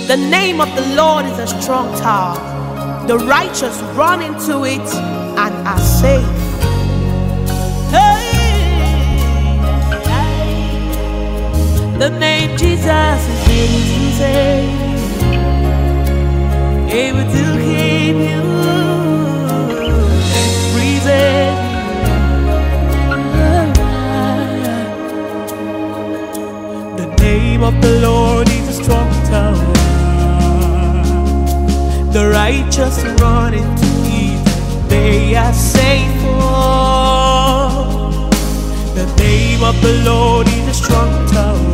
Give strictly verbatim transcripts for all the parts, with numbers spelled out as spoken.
The name of the Lord is a strong tower. The righteous run into it and are safe. Hey, the name Jesus is able to save, able to keep you, preserve you. The name of the Lord is a strong tower. The righteous run into it, they are safe. Oh, the name of the Lord is a strong tower.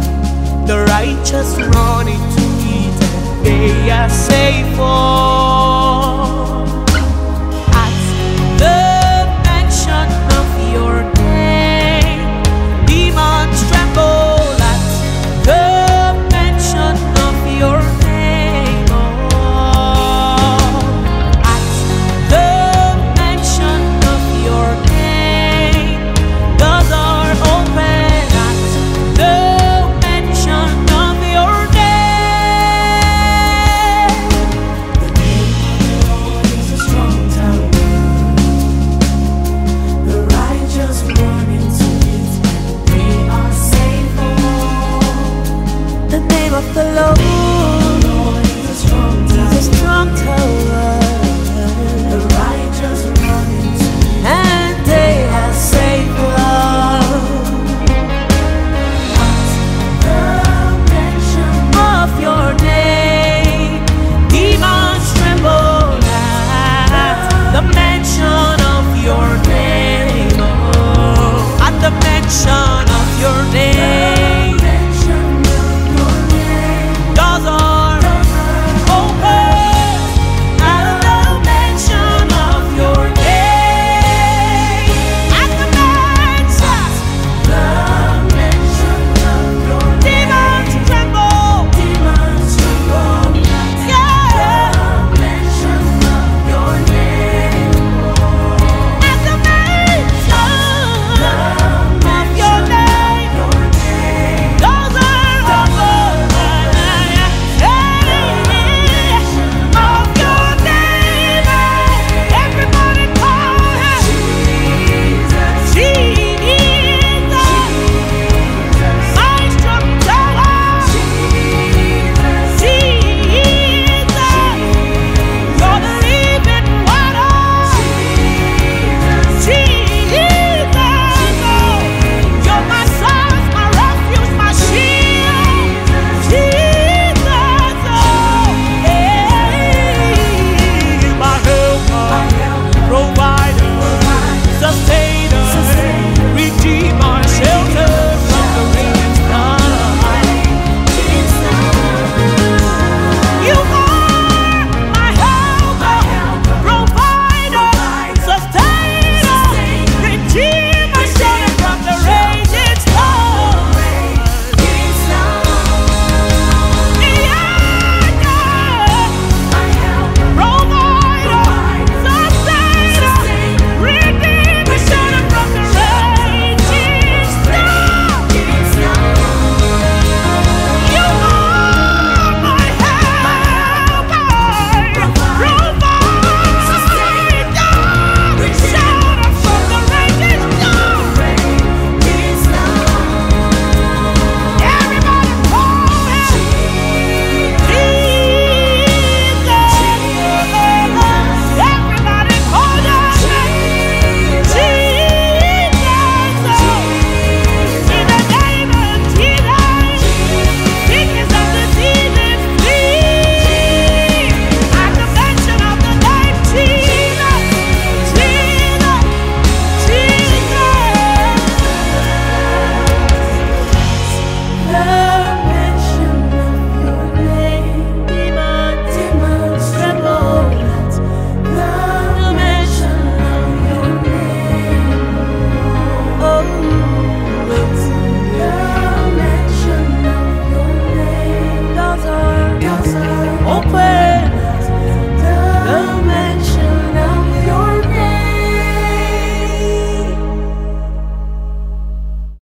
The righteous run into it, they are safe. Oh,